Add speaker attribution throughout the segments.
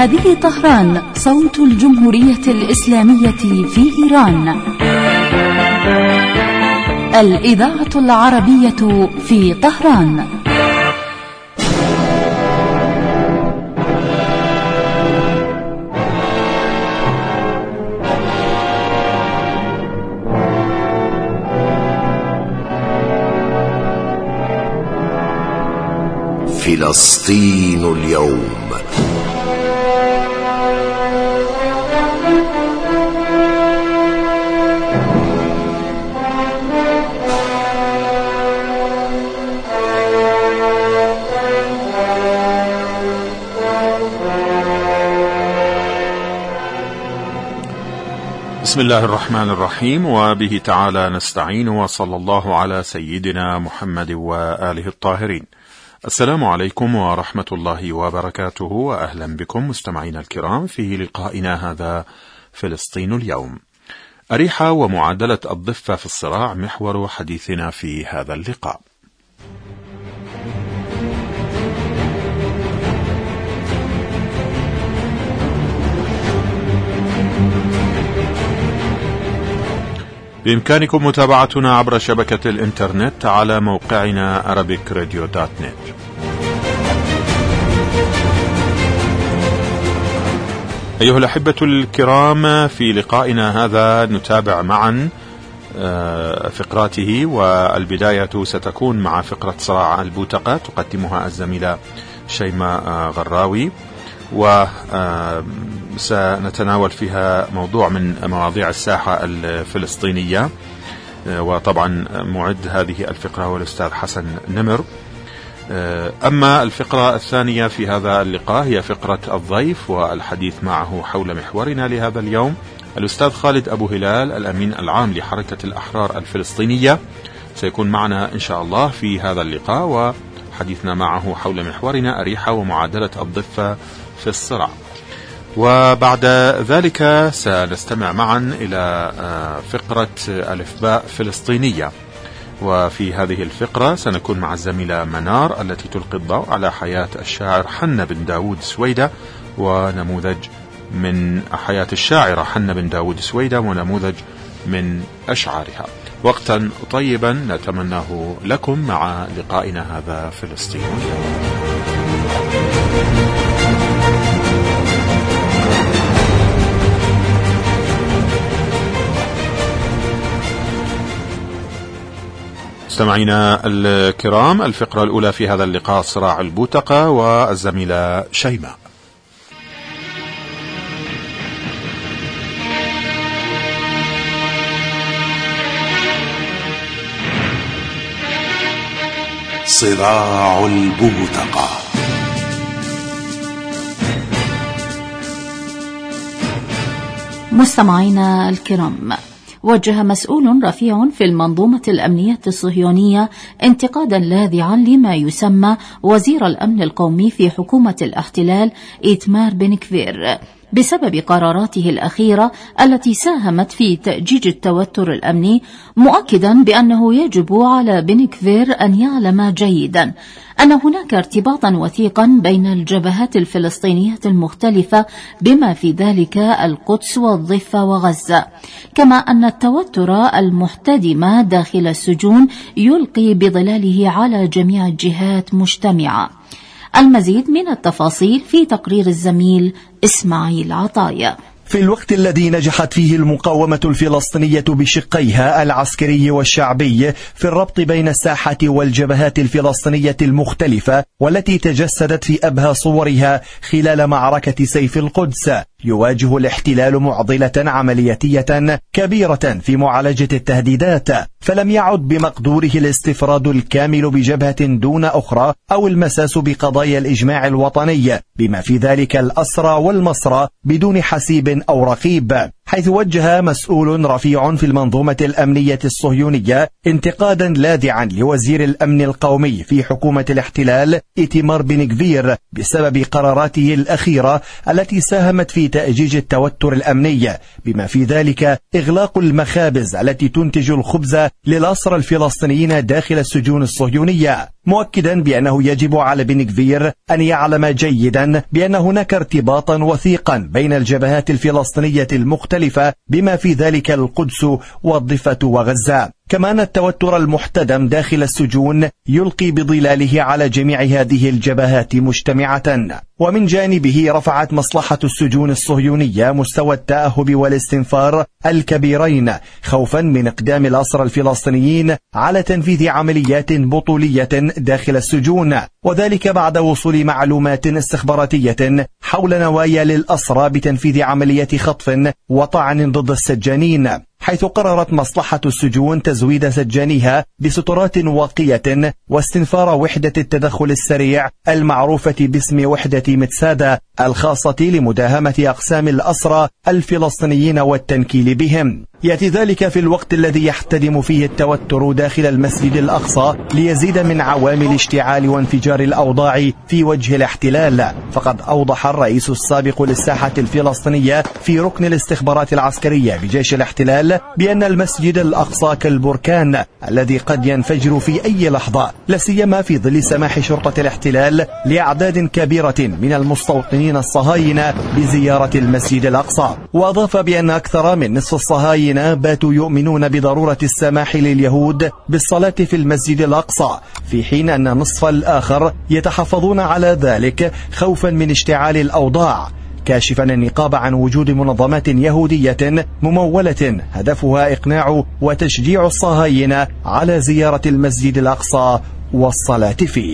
Speaker 1: هذه طهران، صوت الجمهورية الإسلامية في إيران. الإذاعة العربية في طهران.
Speaker 2: فلسطين اليوم.
Speaker 3: بسم الله الرحمن الرحيم، وبه تعالى نستعين، وصلى الله على سيدنا محمد وآله الطاهرين. السلام عليكم ورحمة الله وبركاته، وأهلا بكم مستمعين الكرام في لقائنا هذا فلسطين اليوم. أريحة ومعادلة الضفة في الصراع محور حديثنا في هذا اللقاء. بإمكانكم متابعتنا عبر شبكة الإنترنت على موقعنا arabicradio.net. أيها الأحبة الكرام، في لقائنا هذا نتابع معا فقراته، والبداية ستكون مع فقرة صراع البوتقة تقدمها الزميلة شيماء غراوي، وسنتناول فيها موضوع من مواضيع الساحة الفلسطينية، وطبعا معد هذه الفقرة هو الأستاذ حسن نمر. أما الفقرة الثانية في هذا اللقاء هي فقرة الضيف، والحديث معه حول محورنا لهذا اليوم الأستاذ خالد أبو هلال، الأمين العام لحركة الأحرار الفلسطينية، سيكون معنا إن شاء الله في هذا اللقاء، وحديثنا معه حول محورنا أريحة ومعادلة الضفة في الصراع. وبعد ذلك سنستمع معا إلى فقرة الإفباء فلسطينية، وفي هذه الفقرة سنكون مع الزميلة منار التي تلقي الضوء على حياة الشاعر حنا بن داود سويدة ونموذج من حياة الشاعرة حنا بن داود سويدة ونموذج من أشعارها. وقتا طيبا نتمناه لكم مع لقائنا هذا فلسطين اليوم. مستمعينا الكرام، الفقرة الأولى في هذا اللقاء صراع البوتقة، والزميلة شيماء.
Speaker 2: صراع البوتقة.
Speaker 1: مستمعينا الكرام، وجه مسؤول رفيع في المنظومة الأمنية الصهيونية انتقادا لاذعا لما يسمى وزير الأمن القومي في حكومة الاحتلال إيتمار بن كفير بسبب قراراته الأخيرة التي ساهمت في تأجيج التوتر الأمني، مؤكدا بأنه يجب على بن كفير أن يعلم جيدا أن هناك ارتباطا وثيقا بين الجبهات الفلسطينية المختلفة بما في ذلك القدس والضفة وغزة، كما أن التوتر المحتدم داخل السجون يلقي بظلاله على جميع الجهات مجتمعة. المزيد من التفاصيل في تقرير الزميل إسماعيل عطايا.
Speaker 4: في الوقت الذي نجحت فيه المقاومة الفلسطينية بشقيها العسكري والشعبي في الربط بين الساحة والجبهات الفلسطينية المختلفة والتي تجسدت في أبهى صورها خلال معركة سيف القدس، يواجه الاحتلال معضلة عملياتية كبيرة في معالجة التهديدات، فلم يعد بمقدوره الاستفراد الكامل بجبهة دون أخرى أو المساس بقضايا الإجماع الوطني بما في ذلك الأسرى والمصرى بدون حسيب أو رقيب، حيث وجه مسؤول رفيع في المنظومة الأمنية الصهيونية انتقادا لاذعا لوزير الأمن القومي في حكومة الاحتلال إيتمار بن غفير بسبب قراراته الأخيرة التي ساهمت في تأجيج التوتر الأمني، بما في ذلك إغلاق المخابز التي تنتج الخبز للأسرى الفلسطينيين داخل السجون الصهيونية، مؤكدا بأنه يجب على بن غفير أن يعلم جيدا بأن هناك ارتباطا وثيقا بين الجبهات الفلسطينية المختلفة بما في ذلك القدس والضفة وغزة. كما أن التوتر المحتدم داخل السجون يلقي بظلاله على جميع هذه الجبهات مجتمعة. ومن جانبه رفعت مصلحة السجون الصهيونية مستوى التأهب والاستنفار الكبيرين خوفا من إقدام الأسرى الفلسطينيين على تنفيذ عمليات بطولية داخل السجون، وذلك بعد وصول معلومات استخباراتية حول نوايا للأسرى بتنفيذ عملية خطف وطعن ضد السجانين، حيث قررت مصلحة السجون تزويد سجانيها بسترات واقية واستنفار وحدة التدخل السريع المعروفة باسم وحدة متسادة الخاصة لمداهمة أقسام الأسرى الفلسطينيين والتنكيل بهم. يأتي ذلك في الوقت الذي يحتدم فيه التوتر داخل المسجد الأقصى ليزيد من عوامل اشتعال وانفجار الأوضاع في وجه الاحتلال. فقد أوضح الرئيس السابق للساحة الفلسطينية في ركن الاستخبارات العسكرية بجيش الاحتلال بأن المسجد الأقصى كالبركان الذي قد ينفجر في أي لحظة، لا سيما في ظل سماح شرطة الاحتلال لأعداد كبيرة من المستوطنين الصهاينة بزيارة المسجد الأقصى. وأضاف بأن أكثر من نصف الصهاينة باتوا يؤمنون بضرورة السماح لليهود بالصلاة في المسجد الأقصى، في حين أن النصف الآخر يتحفظون على ذلك خوفا من اشتعال الأوضاع، كاشفا النقاب عن وجود منظمات يهودية ممولة هدفها إقناع وتشجيع الصهاينة على زيارة المسجد الأقصى والصلاة فيه.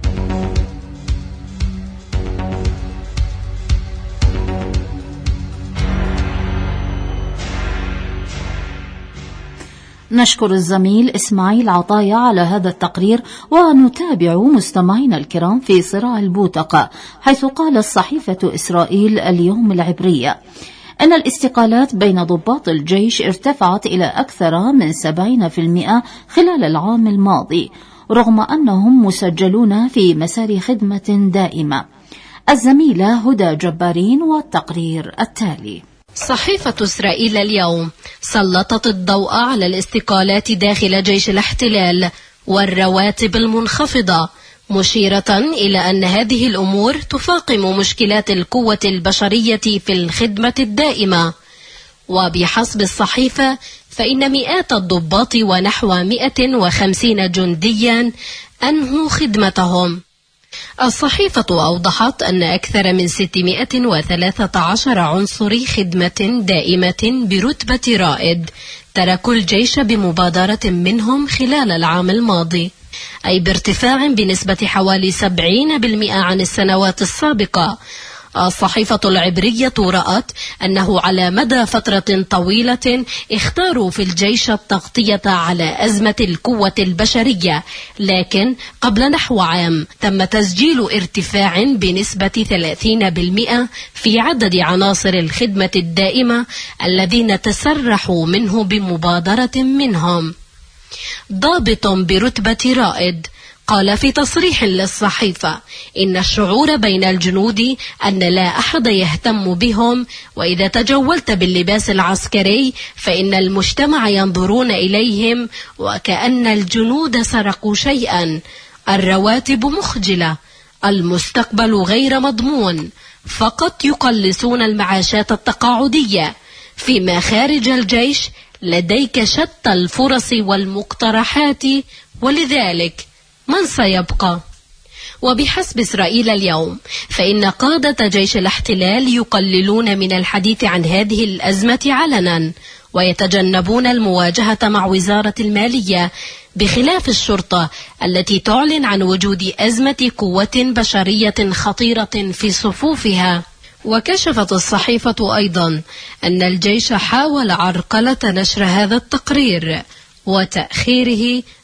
Speaker 1: نشكر الزميل إسماعيل عطايا على هذا التقرير، ونتابع مستمعينا الكرام في صراع البوتقة، حيث قال الصحيفة إسرائيل اليوم العبرية أن الاستقالات بين ضباط الجيش ارتفعت إلى أكثر من 70% خلال العام الماضي، رغم أنهم مسجلون في مسار خدمة دائمة. الزميلة هدى جبارين والتقرير التالي.
Speaker 5: صحيفة إسرائيل اليوم سلطت الضوء على الاستقالات داخل جيش الاحتلال والرواتب المنخفضة، مشيرة إلى أن هذه الأمور تفاقم مشكلات القوة البشرية في الخدمة الدائمة. وبحسب الصحيفة فإن مئات الضباط ونحو 150 جنديا أنهوا خدمتهم. الصحيفة أوضحت أن أكثر من 613 عنصر خدمة دائمة برتبة رائد تركوا الجيش بمبادرة منهم خلال العام الماضي، أي بارتفاع بنسبة حوالي 70% عن السنوات السابقة. الصحيفة العبرية رأت أنه على مدى فترة طويلة اختاروا في الجيش التغطية على أزمة القوة البشرية، لكن قبل نحو عام تم تسجيل ارتفاع بنسبة 30% في عدد عناصر الخدمة الدائمة الذين تسرحوا منه بمبادرة منهم. ضابط برتبة رائد قال في تصريح للصحيفة إن الشعور بين الجنود أن لا أحد يهتم بهم، وإذا تجولت باللباس العسكري فإن المجتمع ينظرون إليهم وكأن الجنود سرقوا شيئا. الرواتب مخجلة، المستقبل غير مضمون، فقط يقلصون المعاشات التقاعدية. فيما خارج الجيش لديك شتى الفرص والمقترحات، ولذلك من سيبقى؟ وبحسب إسرائيل اليوم فإن قادة جيش الاحتلال يقللون من الحديث عن هذه الأزمة علنا، ويتجنبون المواجهة مع وزارة المالية، بخلاف الشرطة التي تعلن عن وجود أزمة قوة بشرية خطيرة في صفوفها. وكشفت الصحيفة أيضا أن الجيش حاول عرقلة نشر هذا التقرير وتأخيره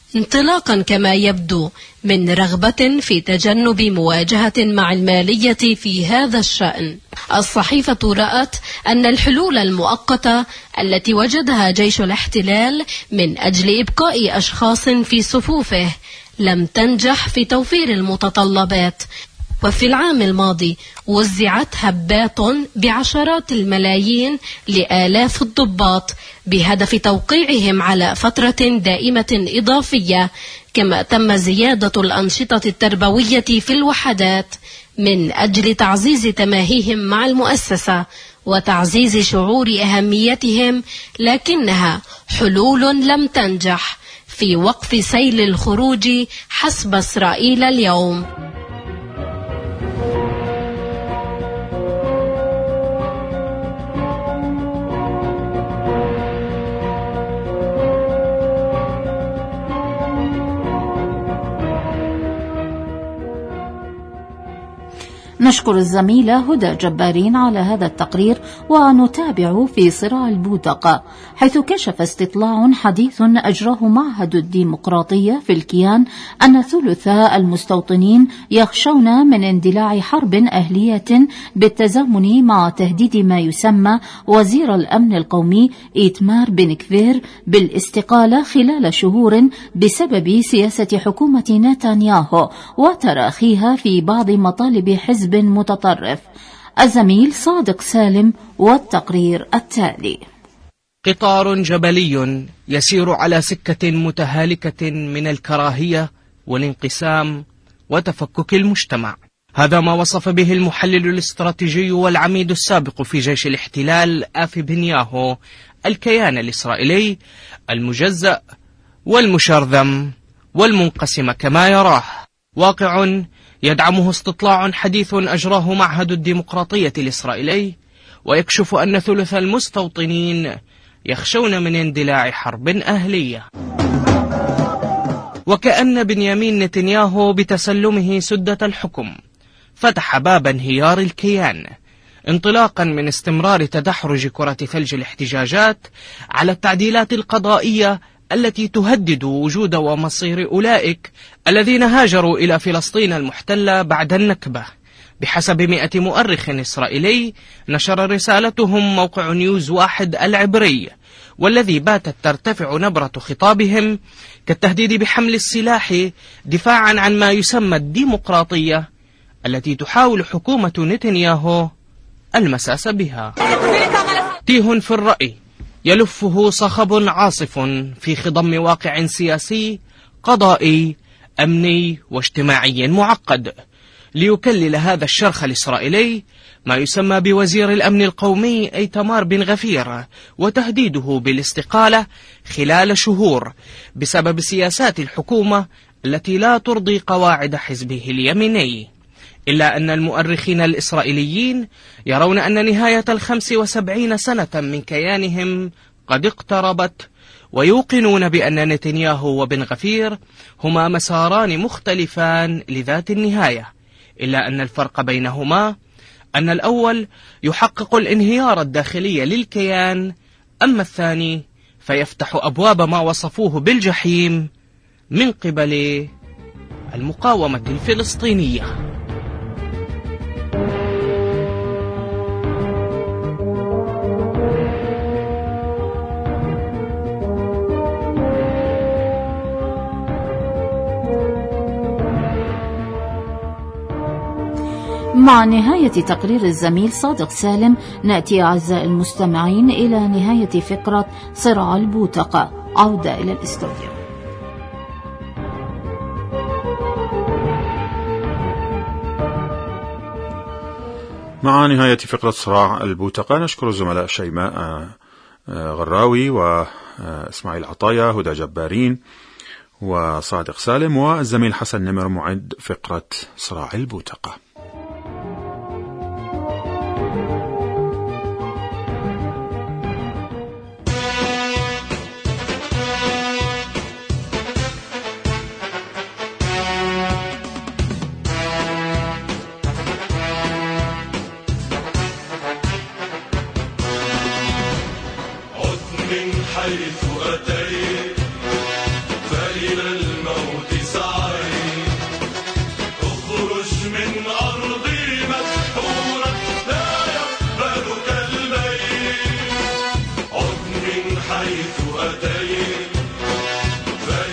Speaker 5: انطلاقا كما يبدو من رغبة في تجنب مواجهة مع المالية في هذا الشأن. الصحيفة رأت أن الحلول المؤقتة التي وجدها جيش الاحتلال من أجل إبقاء أشخاص في صفوفه لم تنجح في توفير المتطلبات، وفي العام الماضي وزعت هبات بعشرات الملايين لآلاف الضباط بهدف توقيعهم على فترة دائمة إضافية، كما تم زيادة الأنشطة التربوية في الوحدات من أجل تعزيز تماهيهم مع المؤسسة وتعزيز شعور أهميتهم، لكنها حلول لم تنجح في وقف سيل الخروج حسب إسرائيل اليوم.
Speaker 1: نشكر الزميلة هدى جبارين على هذا التقرير، ونتابع في صراع البوتقة، حيث كشف استطلاع حديث أجراه معهد الديمقراطية في الكيان أن ثلث المستوطنين يخشون من اندلاع حرب أهلية بالتزامن مع تهديد ما يسمى وزير الأمن القومي إيتمار بن كفير بالاستقالة خلال شهور بسبب سياسة حكومة نتنياهو وتراخيها في بعض مطالب حزب متطرف. الزميل صادق سالم والتقرير التالي.
Speaker 6: قطار جبلي يسير على سكة متهالكة من الكراهية والانقسام وتفكك المجتمع. هذا ما وصف به المحلل الاستراتيجي والعميد السابق في جيش الاحتلال آفي بنياهو الكيان الإسرائيلي المجزأ والمشرذم والمنقسم كما يراه. واقع يدعمه استطلاع حديث أجراه معهد الديمقراطية الإسرائيلي، ويكشف أن ثلث المستوطنين يخشون من اندلاع حرب أهلية. وكأن بنيامين نتنياهو بتسلمه سدة الحكم فتح باب انهيار الكيان، انطلاقا من استمرار تدحرج كرة ثلج الاحتجاجات على التعديلات القضائية التي تهدد وجود ومصير أولئك الذين هاجروا إلى فلسطين المحتلة بعد النكبة. بحسب 100 مؤرخ إسرائيلي نشر رسالتهم موقع نيوز 1 العبري، والذي باتت ترتفع نبرة خطابهم كالتهديد بحمل السلاح دفاعا عن ما يسمى الديمقراطية التي تحاول حكومة نتنياهو المساس بها. تيه في الرأي يلفه صخب عاصف في خضم واقع سياسي قضائي أمني واجتماعي معقد، ليكلل هذا الشرخ الإسرائيلي ما يسمى بوزير الأمن القومي إيتمار بن غفير وتهديده بالاستقالة خلال شهور بسبب سياسات الحكومة التي لا ترضي قواعد حزبه اليميني. إلا أن المؤرخين الإسرائيليين يرون أن نهاية 75 سنة من كيانهم قد اقتربت، ويوقنون بأن نتنياهو وبن غفير هما مساران مختلفان لذات النهاية، إلا أن الفرق بينهما أن الأول يحقق الانهيار الداخلي للكيان، أما الثاني فيفتح أبواب ما وصفوه بالجحيم من قبل المقاومة الفلسطينية.
Speaker 1: مع نهاية تقرير الزميل صادق سالم نأتي أعزائي المستمعين إلى نهاية فقرة صراع البوتقة. عودة إلى الاستوديو.
Speaker 3: مع نهاية فقرة صراع البوتقة نشكر الزملاء شيماء غراوي وإسماعيل عطايا، هدى جبارين وصادق سالم، والزميل حسن نمر معد فقرة صراع البوتقة.
Speaker 7: حيث أتيت فإلى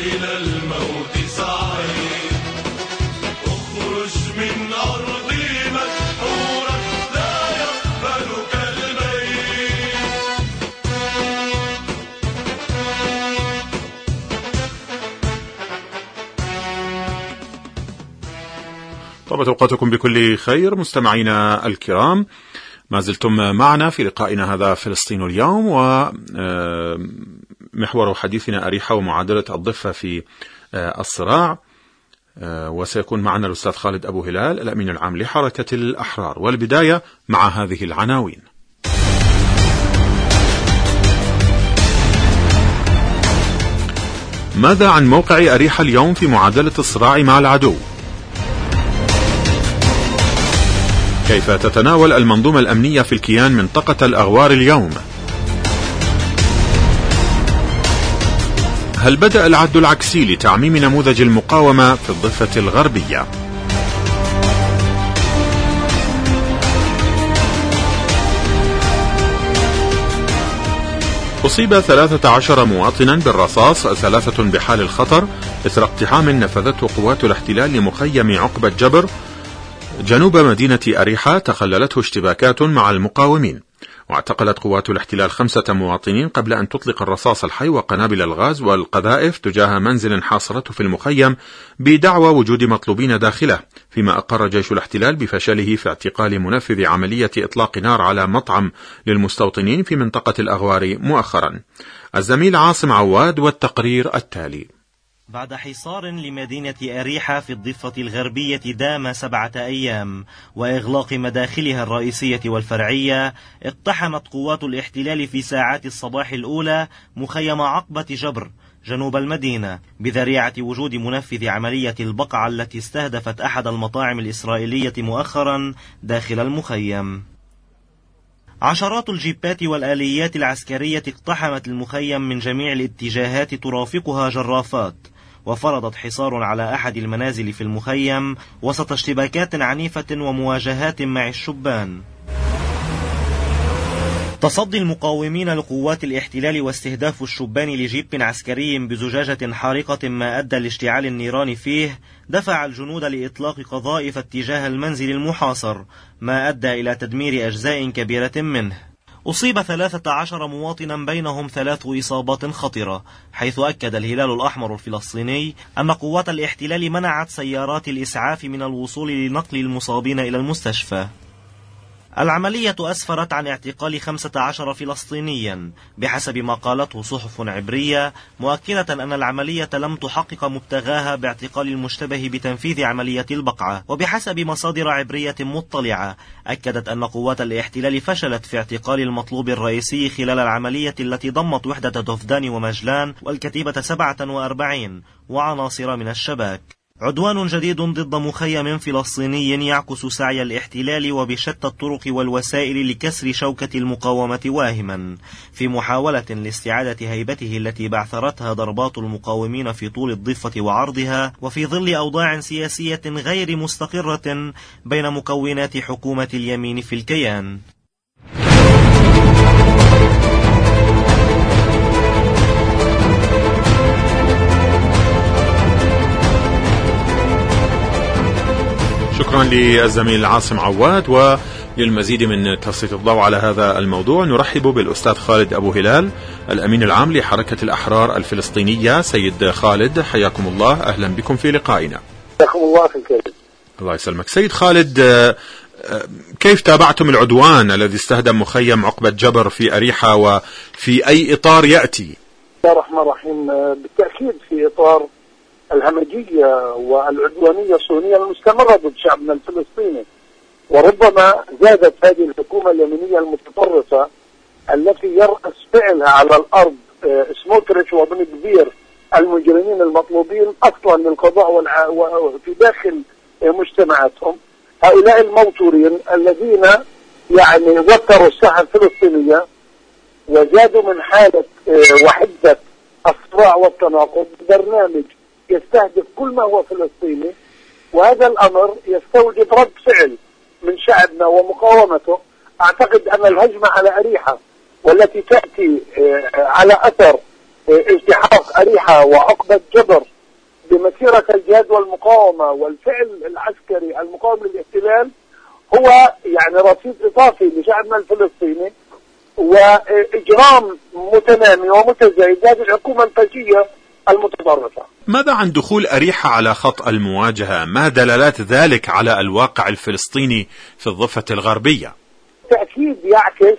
Speaker 7: إلى الموت سعيد. اخرج من أرضي مسحورا لا يقبلك الميت.
Speaker 3: طابت أوقاتكم بكل خير مستمعينا الكرام، ما زلتم معنا في لقائنا هذا فلسطين اليوم، ومحور حديثنا أريحة ومعادلة الضفة في الصراع، وسيكون معنا الأستاذ خالد أبو هلال الأمين العام لحركة الأحرار. والبداية مع هذه العناوين. ماذا عن موقع أريحة اليوم في معادلة الصراع مع العدو؟ كيف تتناول المنظومة الأمنية في الكيان منطقة الأغوار اليوم؟ هل بدأ العد العكسي لتعميم نموذج المقاومة في الضفة الغربية؟ أصيب 13 مواطنا بالرصاص، 3 بحال الخطر إثر اقتحام نفذته قوات الاحتلال لمخيم عقبة جبر جنوب مدينة أريحة تخللته اشتباكات مع المقاومين. واعتقلت قوات الاحتلال 5 مواطنين قبل أن تطلق الرصاص الحي وقنابل الغاز والقذائف تجاه منزل حاصرته في المخيم بدعوى وجود مطلوبين داخله، فيما أقر جيش الاحتلال بفشله في اعتقال منفذ عملية إطلاق نار على مطعم للمستوطنين في منطقة الأغوار مؤخرا. الزميل عاصم عواد والتقرير التالي.
Speaker 8: بعد حصار لمدينة أريحة في الضفة الغربية دام 7 أيام وإغلاق مداخلها الرئيسية والفرعية، اقتحمت قوات الاحتلال في ساعات الصباح الأولى مخيم عقبة جبر جنوب المدينة بذريعة وجود منفذ عملية البقعة التي استهدفت أحد المطاعم الإسرائيلية مؤخرا داخل المخيم. عشرات الجيبات والآليات العسكرية اقتحمت المخيم من جميع الاتجاهات ترافقها جرافات، وفرضت حصار على أحد المنازل في المخيم وسط اشتباكات عنيفة ومواجهات مع الشبان. تصدي المقاومين لقوات الاحتلال واستهداف الشبان لجيب عسكري بزجاجة حارقة ما أدى لاشتعال النيران فيه دفع الجنود لإطلاق قذائف اتجاه المنزل المحاصر، ما أدى إلى تدمير أجزاء كبيرة منه. أصيب 13 مواطنا بينهم 3 إصابات خطرة، حيث أكد الهلال الأحمر الفلسطيني أن قوات الاحتلال منعت سيارات الإسعاف من الوصول لنقل المصابين إلى المستشفى. العملية أسفرت عن اعتقال 15 فلسطينيا بحسب ما قالته صحف عبرية، مؤكدة أن العملية لم تحقق مبتغاها باعتقال المشتبه بتنفيذ عملية البقعة. وبحسب مصادر عبرية مطلعة أكدت أن قوات الاحتلال فشلت في اعتقال المطلوب الرئيسي خلال العملية التي ضمت وحدة دفدان ومجلان والكتيبة 47 وعناصر من الشباك. عدوان جديد ضد مخيم فلسطيني يعكس سعي الاحتلال وبشتى الطرق والوسائل لكسر شوكة المقاومة واهما، في محاولة لاستعادة هيبته التي بعثرتها ضربات المقاومين في طول الضفة وعرضها، وفي ظل أوضاع سياسية غير مستقرة بين مكونات حكومة اليمين في الكيان.
Speaker 3: شكرا للزميل عاصم عواد. وللمزيد من تسليط الضوء على هذا الموضوع نرحب بالأستاذ خالد أبو هلال الأمين العام لحركة الأحرار الفلسطينية. سيد خالد حياكم الله، أهلا بكم في لقائنا.
Speaker 9: حياكم الله في الكريم.
Speaker 3: الله يسلمك. سيد خالد، كيف تابعتم العدوان الذي استهدم مخيم عقبة جبر في أريحة، وفي أي إطار يأتي؟
Speaker 9: بسم الله الرحمن الرحيم. بالتأكيد في إطار الهمجية والعدوانية الصهيونية المستمرة ضد شعبنا الفلسطيني، وربما زادت هذه الحكومة اليمينية المتطرفة التي يرأس فعلها على الأرض سموتريتش وبن كبير المجرمين المطلوبين أصلا للقضاء في داخل مجتمعاتهم. هؤلاء الموتورين الذين يعني وتروا الساحة الفلسطينية وزادوا من حالة وحدة الصراع والتناقض برنامج يستهدف كل ما هو فلسطيني، وهذا الأمر يستوجب رد فعل من شعبنا ومقاومته. أعتقد أن الهجمة على أريحة والتي تأتي على أثر التحاق أريحة وعقبة جبر بمسيرة الجهاد والمقاومة والفعل العسكري المقاوم للاحتلال هو يعني رصيد إضافي لشعبنا الفلسطيني وإجرام متنامي ومتزايد هذه الحكومة الفاشية المتطرفة.
Speaker 3: ماذا عن دخول أريحة على خط المواجهة؟ ما دلالات ذلك على الواقع الفلسطيني في الضفة الغربية؟
Speaker 9: تأكيد يعكس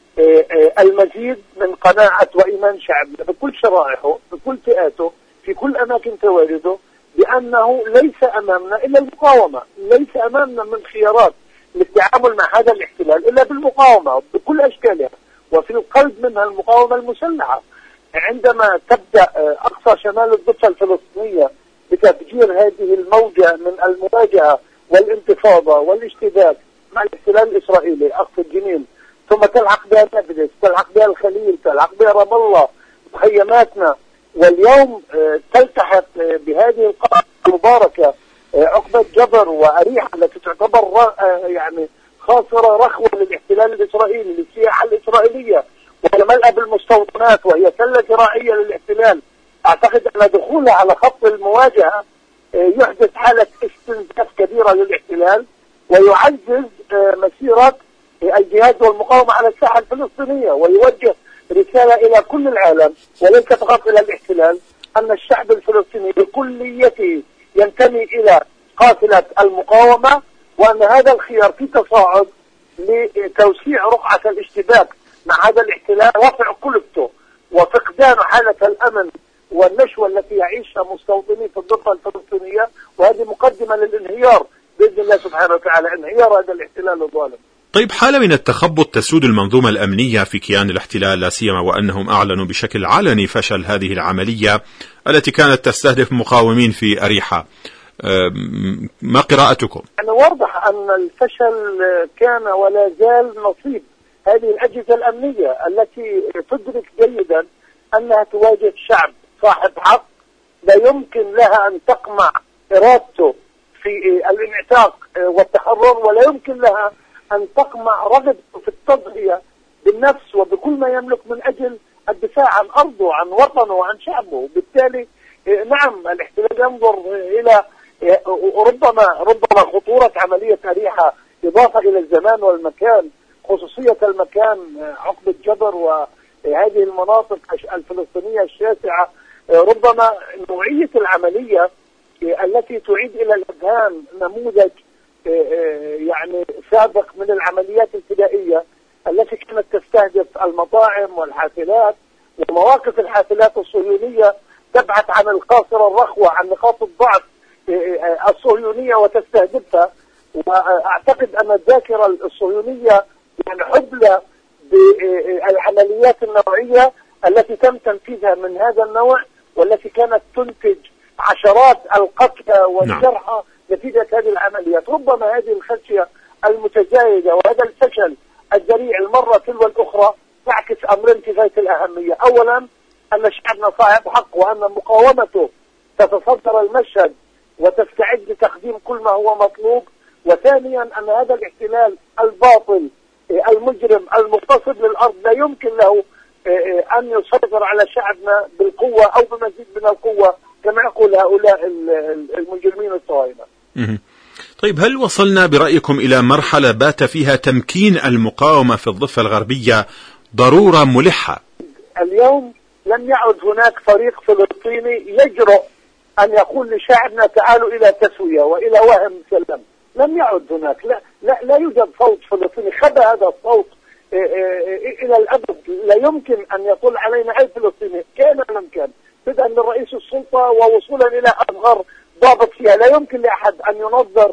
Speaker 9: المزيد من قناعة وإيمان شعبنا بكل شرائحه بكل فئاته في كل أماكن تواجده بأنه ليس أمامنا إلا المقاومة، ليس أمامنا من خيارات للتعامل مع هذا الاحتلال إلا بالمقاومة بكل أشكالها، وفي القلب منها المقاومة المسلحة. عندما تبدأ أقصى شمال الضفة الفلسطينية بتفجير هذه الموجة من المواجهة والانتفاضة والاشتباك مع الاحتلال الإسرائيلي أقصى الجنين، ثم تلحق بها نابلس، تلحق بها الخليل، تلحق بها رام الله، مخيماتنا، واليوم تلتحق بهذه القاعدة المباركة عقبة جبر وأريحة التي تعتبر يعني خاصرة رخوة للاحتلال الإسرائيلي للسياحة الإسرائيلية وملأ بالمستوطنات وهي سلة زراعية للاحتلال. أعتقد أن دخولها على خط المواجهة يحدث حالة استنزاف كبيرة للاحتلال ويعزز مسيرة الجهاد والمقاومة على الساحة الفلسطينية، ويوجه رسالة إلى كل العالم وليس فقط إلى الاحتلال أن الشعب الفلسطيني بكليته ينتمي إلى قافلة المقاومة، وأن هذا الخيار في تصاعد لتوسيع رقعة الاشتباك مع هذا الاحتلال، رفع كلفته وفقدان حالة الأمن والنشوة التي يعيشها مستوطني في الضفة الفلسطينية، وهذه مقدمة للانهيار بإذن الله سبحانه وتعالى، انهيار هذا الاحتلال الظالم.
Speaker 3: طيب، حالة من التخبط تسود المنظومة الأمنية في كيان الاحتلال، لا سيما وأنهم أعلنوا بشكل علني فشل هذه العملية التي كانت تستهدف مقاومين في أريحة. ما قراءتكم؟
Speaker 9: يعني واضح أن الفشل كان ولا زال نصيب هذه الأجهزة الأمنية التي تدرك جيدا أنها تواجه شعب صاحب حق لا يمكن لها أن تقمع إرادته في الانعتاق والتحرر، ولا يمكن لها أن تقمع رغبته في التضحية بالنفس وبكل ما يملك من أجل الدفاع عن أرضه عن وطنه وعن شعبه. بالتالي نعم الإحتلال ينظر إلى ربما خطورة عملية أريحة إضافة إلى الزمان والمكان، خصوصية المكان عقبة جبر وهذه المناطق الفلسطينية الشاسعة، ربما نوعية العملية التي تعيد إلى الأذهان نموذج يعني سابق من العمليات الفدائية التي كانت تستهدف المطاعم والحافلات، ومواقف الحافلات الصهيونية تبحث عن القاصرة الرخوة عن نقاط الضعف الصهيونية وتستهدفها. وأعتقد أن الذاكرة الصهيونية يعني حبلى بالعمليات النوعية التي تم تنفيذها من هذا النوع، والتي كانت تنتج عشرات القتلى والجرحى نتيجة هذه العمليات. ربما هذه الخشية المتزايدة وهذا الفشل الذريع المرة تلو الأخرى تعكس أمرين في غاية الأهمية. أولا أن شعبنا صاحب حق وأن مقاومته تتصدر المشهد وتستعد لتقديم كل ما هو مطلوب. وثانيا أن هذا الاحتلال الباطل المجرم المغتصب للأرض لا يمكن له أن يسيطر على شعبنا بالقوة أو بمزيد من القوة كما يقول هؤلاء المجرمين الصهاينة.
Speaker 3: طيب، هل وصلنا برأيكم إلى مرحلة بات فيها تمكين المقاومة في الضفة الغربية ضرورة ملحة؟
Speaker 9: اليوم لم يعد هناك فريق فلسطيني يجرؤ أن يقول لشعبنا تعالوا إلى تسوية وإلى وهم سلام. لم يعد هناك، لا يوجد صوت فلسطيني، خبى هذا الصوت إلى الأبد. لا يمكن أن يطل علينا أي فلسطيني كان لم كان، بدءا من رئيس السلطة ووصولا إلى أصغر ضابط فيها. لا يمكن لأحد أن ينظر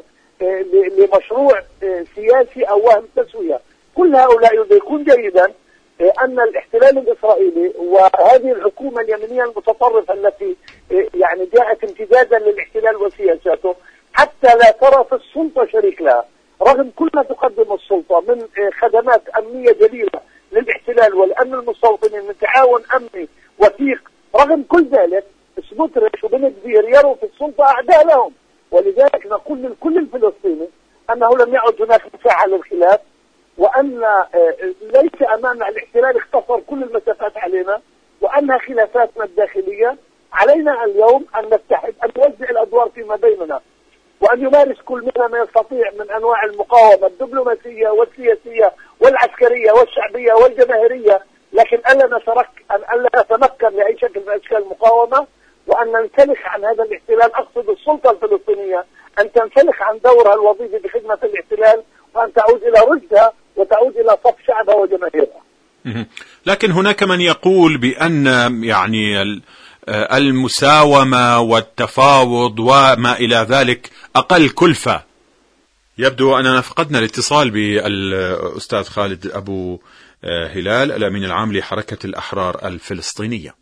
Speaker 9: لمشروع سياسي أو وهم تسوية. كل هؤلاء يدركون جيدا أن الاحتلال الإسرائيلي وهذه الحكومة اليمينية المتطرفة التي يعني جاءت امتدادا للاحتلال وسياساته حتى لا ترى في السلطة شريك لها، رغم كل ما تقدم السلطة من خدمات أمنية جليلة للاحتلال والأمن المستوطنين من تعاون أمني وثيق. رغم كل ذلك سموتريتش وبن كبير يروا في السلطة أعداء لهم. ولذلك نقول لكل الفلسطيني أنه لم يعد هناك مساحة للخلاف، وأن ليس أمامنا الاحتلال اختصر كل المسافات علينا، وأنها خلافاتنا الداخلية، علينا اليوم أن نتحد، أن نوزع الأدوار فيما بيننا، وأن يمارس كل منا ما يستطيع من أنواع المقاومة الدبلوماسية والسياسية والعسكرية والشعبية والجماهيرية، لكن ألا نتمكن لأي شكل من أشكال المقاومة، وأن ننسلخ عن هذا الاحتلال. أقصد السلطة الفلسطينية أن تنسلخ عن دورها الوظيفي بخدمة الاحتلال، وأن تعود إلى رشدها وتعود إلى صف شعبها وجماهيرها.
Speaker 3: لكن هناك من يقول بأن يعني المساومة والتفاوض وما إلى ذلك أقل كلفة. يبدو أننا فقدنا الاتصال بالأستاذ خالد أبو هلال، الأمين العام لحركة الأحرار الفلسطينية.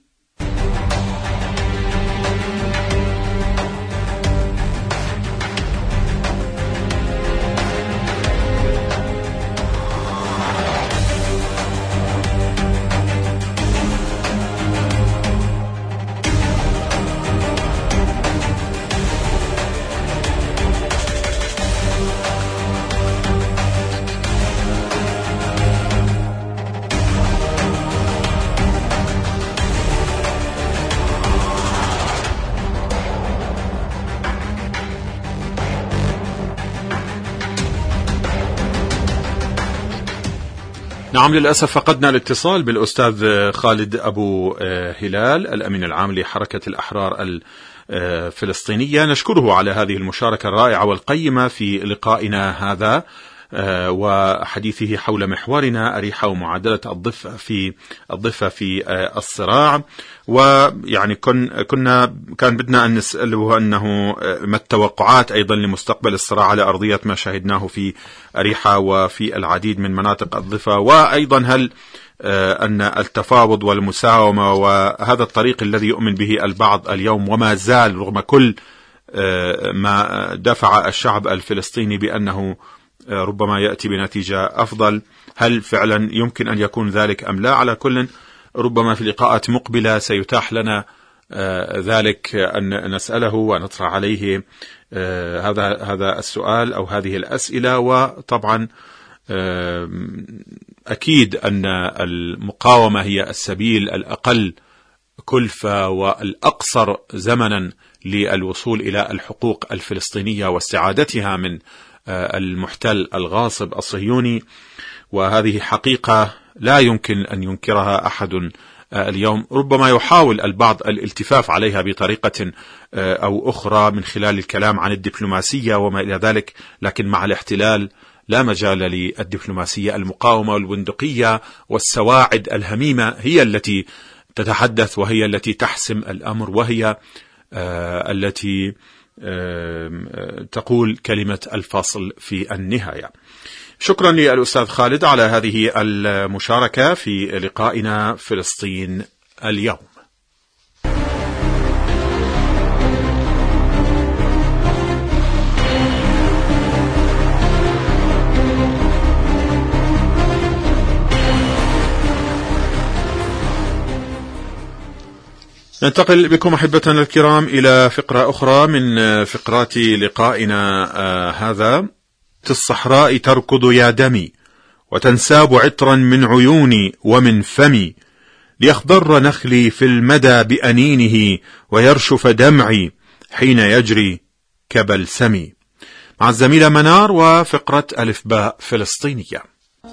Speaker 3: نعم، للأسف فقدنا الاتصال بالأستاذ خالد أبو هلال، الأمين العام لحركة الأحرار الفلسطينية. نشكره على هذه المشاركة الرائعة والقيمة في لقائنا هذا وحديثه حول محورنا أريحة ومعادلة الضفة في الصراع. ويعني كان بدنا أن نسأله أنه ما التوقعات أيضا لمستقبل الصراع على أرضية ما شاهدناه في أريحة وفي العديد من مناطق الضفة، وأيضا هل أن التفاوض والمساومة وهذا الطريق الذي يؤمن به البعض اليوم وما زال رغم كل ما دفع الشعب الفلسطيني بأنه ربما يأتي بنتيجة أفضل، هل فعلا يمكن أن يكون ذلك أم لا؟ على كل ربما في لقاءات مقبلة سيتاح لنا ذلك أن نسأله ونطرح عليه هذا السؤال أو هذه الأسئلة. وطبعا أكيد أن المقاومة هي السبيل الأقل كلفة والأقصر زمنا للوصول إلى الحقوق الفلسطينية واستعادتها من المحتل الغاصب الصهيوني، وهذه حقيقة لا يمكن أن ينكرها أحد اليوم. ربما يحاول البعض الالتفاف عليها بطريقة أو أخرى من خلال الكلام عن الدبلوماسية وما إلى ذلك، لكن مع الاحتلال لا مجال للدبلوماسية. المقاومة والبندقية والسواعد الهميمة هي التي تتحدث وهي التي تحسم الأمر، وهي التي تقول كلمة الفصل في النهاية. شكرا للأستاذ خالد على هذه المشاركة في لقائنا فلسطين اليوم. ننتقل بكم أحبتنا الكرام إلى فقرة أخرى من فقرات لقائنا هذا. في الصحراء تركض يا دمي وتنساب عطرا من عيوني ومن فمي، ليخضر نخلي في المدى بأنينه ويرشف دمعي حين يجري كبلسمي. مع الزميلة منار وفقرة ألف باء فلسطينية.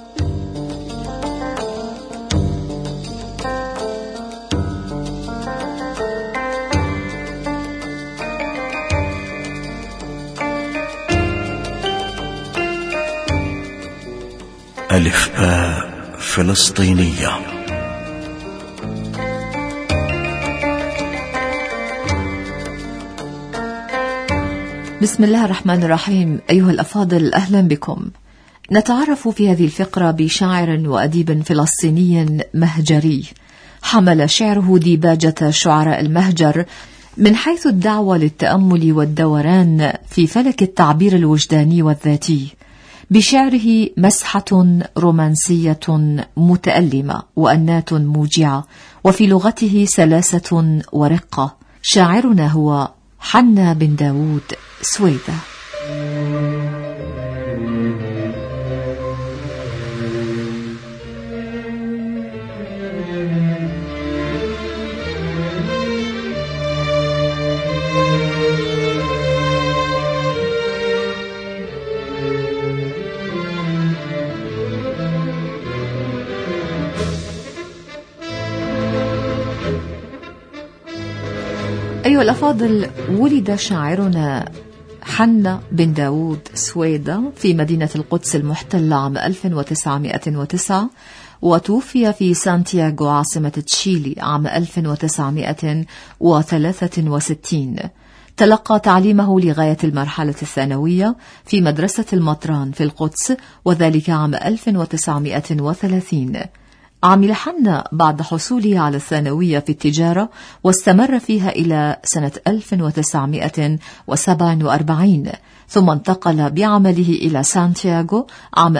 Speaker 2: ألف باء فلسطينية.
Speaker 10: بسم الله الرحمن الرحيم. أيها الأفاضل، أهلا بكم. نتعرف في هذه الفقرة بشاعر وأديب فلسطيني مهجري حمل شعره ديباجة شعراء المهجر من حيث الدعوة للتأمل والدوران في فلك التعبير الوجداني والذاتي، بشعره مسحة رومانسية متألمة وأنات موجعة، وفي لغته سلاسة ورقة. شاعرنا هو حنا بن داود سويدة. أيها الأفاضل، ولد شاعرنا حنا بن داود سويدا في مدينة القدس المحتلة عام 1909، وتوفي في سانتياغو عاصمة تشيلي عام 1963. تلقى تعليمه لغاية المرحلة الثانوية في مدرسة المطران في القدس، وذلك عام 1930. عمل حنا بعد حصوله على الثانوية في التجارة، واستمر فيها إلى سنة 1947، ثم انتقل بعمله إلى سانتياغو عام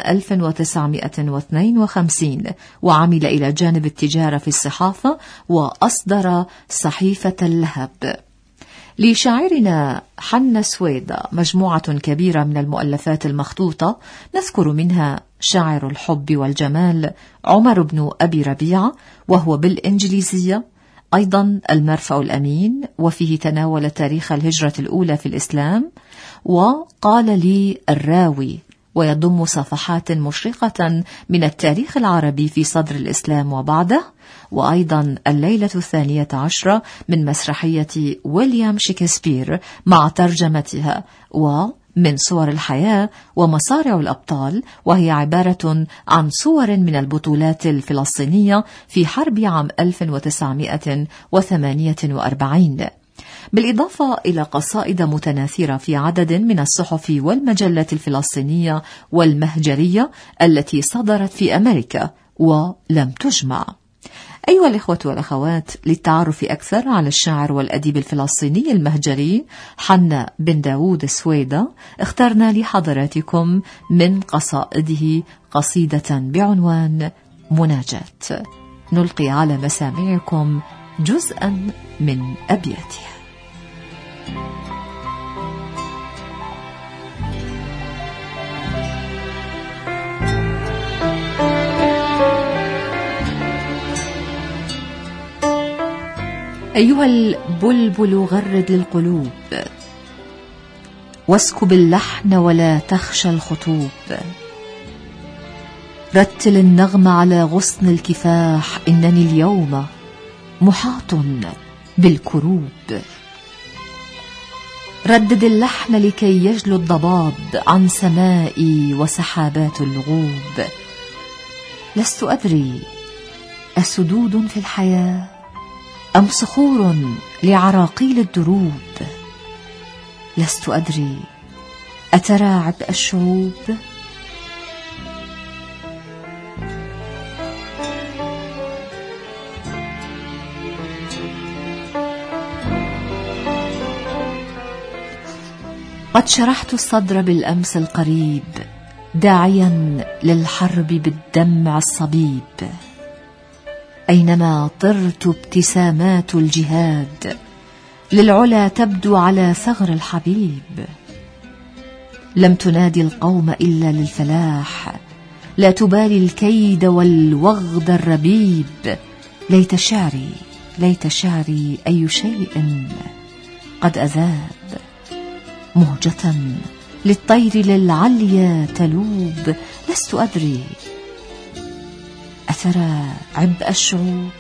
Speaker 10: 1952، وعمل إلى جانب التجارة في الصحافة، وأصدر صحيفة اللهب. لشاعرنا حنا سويدا مجموعة كبيرة من المؤلفات المخطوطة، نذكر منها شاعر الحب والجمال عمر بن أبي ربيعة، وهو بالإنجليزية، أيضا المرفأ الأمين، وفيه تناول تاريخ الهجرة الأولى في الإسلام، وقال لي الراوي، ويضم صفحات مشرقة من التاريخ العربي في صدر الإسلام وبعده، وأيضا الليلة 12 من مسرحية ويليام شكسبير مع ترجمتها، ومن صور الحياة ومصارع الأبطال، وهي عبارة عن صور من البطولات الفلسطينية في حرب عام 1948، بالإضافة إلى قصائد متناثرة في عدد من الصحف والمجلات الفلسطينية والمهجرية التي صدرت في أمريكا ولم تجمع. أيها الإخوة والأخوات، للتعرف أكثر على الشاعر والأديب الفلسطيني المهجري حنا بن داود سويدا، اخترنا لحضراتكم من قصائده قصيدة بعنوان مناجاة، نلقي على مسامعكم جزءا من أبياتها. أيها البلبل غرد للقلوب، واسكب اللحن ولا تخشى الخطوب، رتل النغم على غصن الكفاح، إنني اليوم محاط بالكروب. ردد اللحن لكي يجلو الضباب عن سمائي وسحابات الغوب. لست أدري أسدود في الحياة أم صخور لعراقيل الدروب. لست أدري أترى عبء الشعوب. قد شرحت الصدر بالأمس القريب، داعيا للحرب بالدمع الصبيب. أينما طرت ابتسامات الجهاد، للعلا تبدو على ثغر الحبيب. لم تنادي القوم إلا للفلاح، لا تبالي الكيد والوغد الربيب. ليت شعري ليت شعري أي شيء قد أذاب، مهجة للطير للعليا تلوب. لست أدري أترى عبء الشعوب.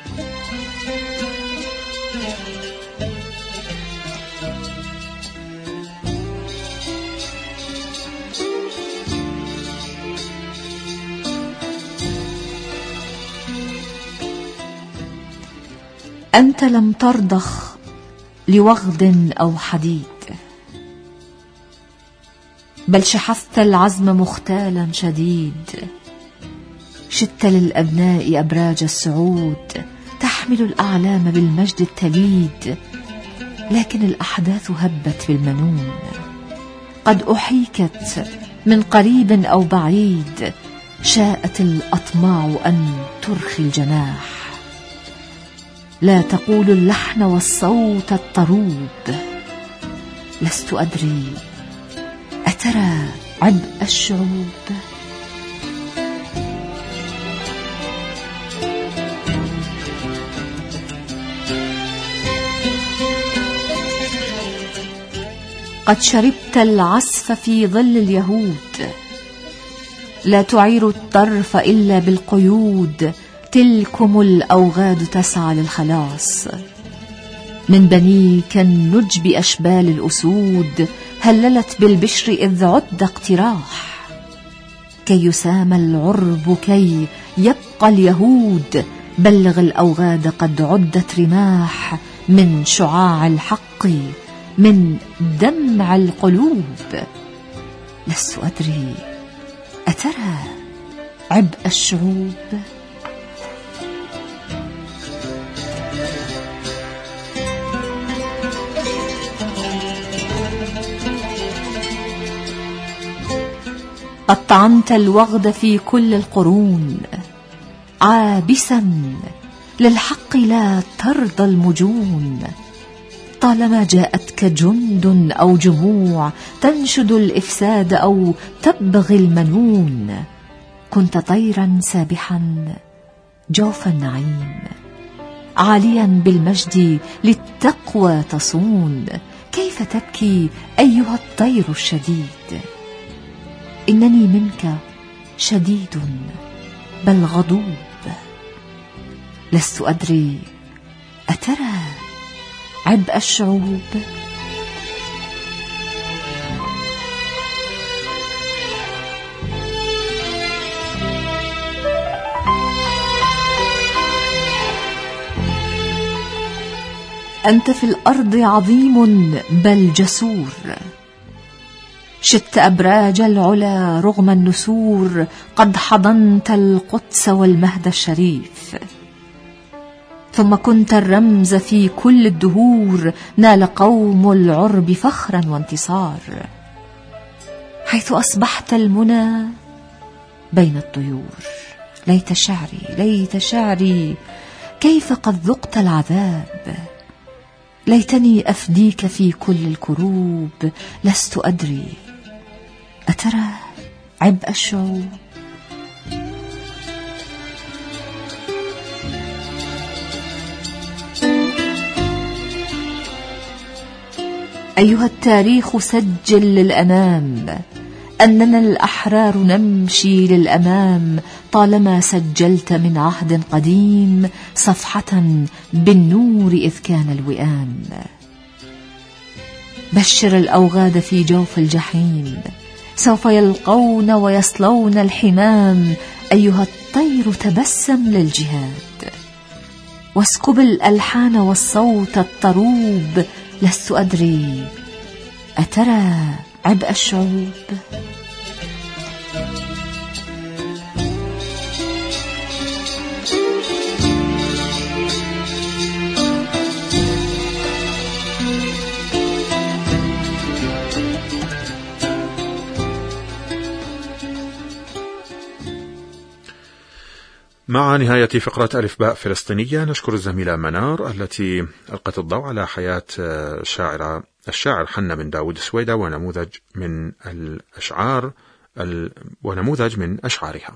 Speaker 10: أنت لم ترضخ لوغد أو حديد، بل شحذت العزم مختالا شديد. شدت للأبناء أبراج السعود، تحمل الأعلام بالمجد التليد. لكن الأحداث هبت بالمنون، قد أحيكت من قريب أو بعيد. شاءت الأطماع أن ترخي الجناح، لا تقول اللحن والصوت الطروب. لست أدري أترى عبء الشعوب. قد شربت العسف في ظل اليهود، لا تعير الطرف إلا بالقيود. تلكم الأوغاد تسعى للخلاص، من بنيك النجب أشبال الأسود هللت بالبشر إذ عد اقتراح. كي يسام العرب كي يبقى اليهود بلغ الأوغاد قد عدت رماح من شعاع الحق من دمع القلوب. لست أدري أترى عبء الشعوب؟ قد طعنت الوغد في كل القرون عابسا للحق لا ترضى المجون. طالما جاءتك جند أو جموع تنشد الإفساد أو تبغي المنون، كنت طيرا سابحا جوف النعيم عاليا بالمجد للتقوى تصون. كيف تبكي أيها الطير الشديد؟ إنني منك شديد بل غضوب. لست أدري أترى عبء الشعوب؟ أنت في الأرض عظيم بل جسور، شدت أبراج العلا رغم النسور، قد حضنت القدس والمهد الشريف. ثم كنت الرمز في كل الدهور، نال قوم العرب فخرا وانتصار. حيث أصبحت المنى بين الطيور، ليت شعري ليت شعري كيف قد ذقت العذاب. ليتني أفديك في كل الكروب. لست أدري أترى عبء الشعوب؟ أيها التاريخ سجل للأنام أننا الأحرار نمشي للأمام، طالما سجلت من عهد قديم صفحة بالنور إذ كان الوئام. بشر الأوغاد في جوف الجحيم، سوف يلقون ويصلون الحمام. أيها الطير تبسم للجهاد، واسكب الألحان والصوت الطروب. لست أدري أترى عبء الشعوب؟
Speaker 3: مع نهاية فقرة ألف باء فلسطينية نشكر الزميلة منار التي ألقت الضوء على حياة الشاعر حنا بن داود سويدة ونموذج من أشعارها.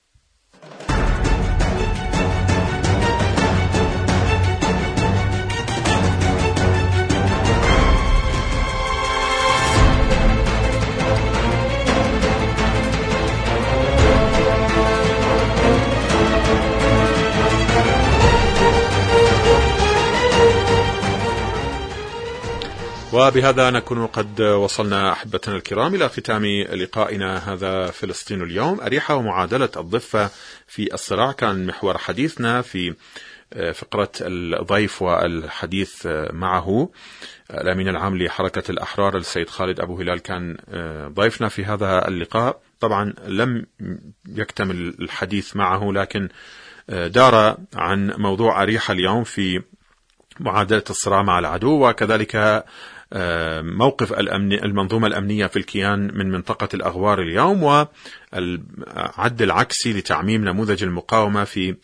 Speaker 3: وبهذا نكون قد وصلنا أحبتنا الكرام إلى ختام لقائنا هذا فلسطين اليوم. أريحة ومعادلة الضفة في الصراع كان محور حديثنا في فقرة الضيف والحديث معه. الأمين العام لحركة الأحرار السيد خالد أبو هلال كان ضيفنا في هذا اللقاء. طبعا لم يكتمل الحديث معه، لكن دار عن موضوع أريحة اليوم في معادلة الصراع مع العدو، وكذلك موقف المنظومة الأمنية في الكيان من منطقة الأغوار اليوم، والعد العكسي لتعميم نموذج المقاومة في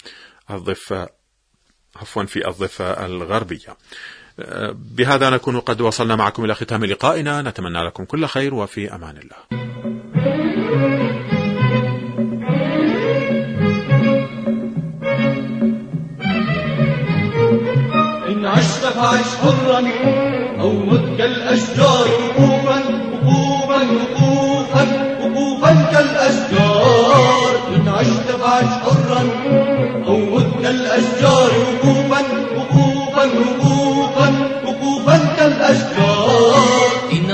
Speaker 3: الضفة الغربية. بهذا نكون قد وصلنا معكم إلى ختام لقائنا. نتمنى لكم كل خير وفي أمان الله.
Speaker 7: إن عشت فعش حرا أو مت كالأشجار وقوفا وقوفا وقوفا وقوفا كالأشجار. إن عشت فعش حرا أو مت كالأشجار وقوفا وقوفا وقوفا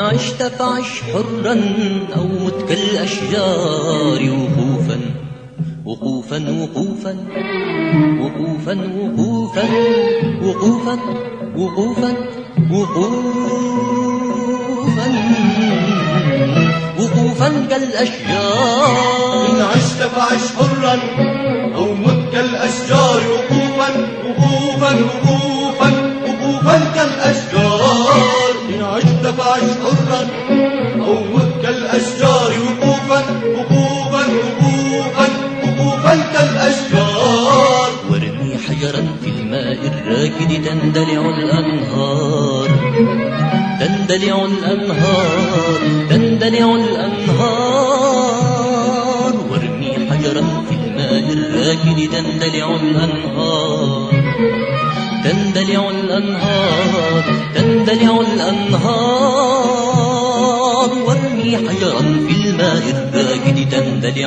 Speaker 11: عشت فعش حرا أو مت كالأشجار وقوفا وقوفا وقوفا وقوفا وقوفا وقوفا وقوفا وقوفا وقوفا كالأشجار.
Speaker 7: إن عشت فعش حرا أو مت كالأشجار وقوفا وقوفا وقوفا وقوفا كالأشجار. إن عشت فعش حرا أو مت كالأشجار وقوفا وقوفا وقوفا وقوفا كالأشجار.
Speaker 11: وارمي حجرا في الماء الراكد تندلع الأنهار تندلع الأنهار تندلع الأنهار. وارمي حجرا في الماء الراكد تندلع الأنهار تندلع الأنهار تندلع الأنهار. وارمي حجرا في الماء الراكد تندلع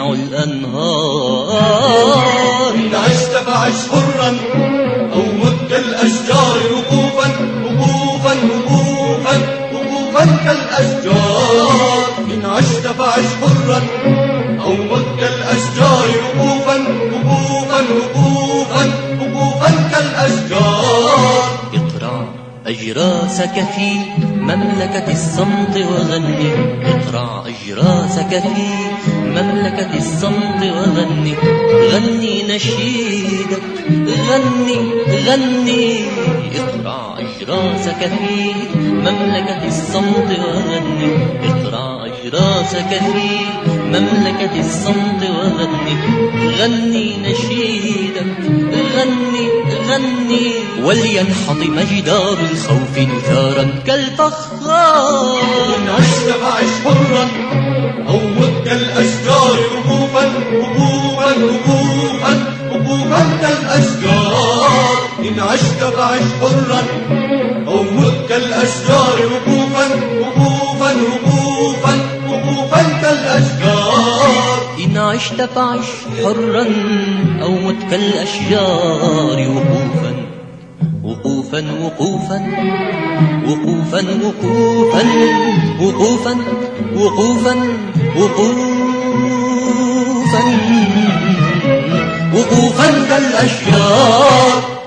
Speaker 11: الأنهار.
Speaker 7: إن عشت فعش حرا أو مت كالأشجار وقوفا وقوفا وقوفا وقوفا كالأشجار. إن عشت فعش حرا أو مت كالأشجار وقوفا وقوفا وقوفا وقوفا كالأشجار.
Speaker 11: اقرع أجراسك في مملكة الصمت وغني اقرع أجراسك في مملكة الصمت وغني غني نشيدك غني غني. اقرع أجراسك في مملكة الصمت وغني اقرع أجراسك في مملكة الصمت وغني غني نشيدك غني غني. ولينحطم جدار الخوف نثارا كالفخار.
Speaker 7: إن عشت فعش حرا أو مت كالأشجار وقوفا وقوفا وقوفا وقوفا كالأشجار. إن عشت فعش حرا أو مت كالأشجار وقوفا وقوفا وقوفا وقوفا كالأشجار.
Speaker 11: إن عشت فعش حرا أو مت كالأشجار وقوفا وقوفا وقوفا وقوفا وقوفا وقوفا وقوفا وقوفا وقوفا كالأشجار.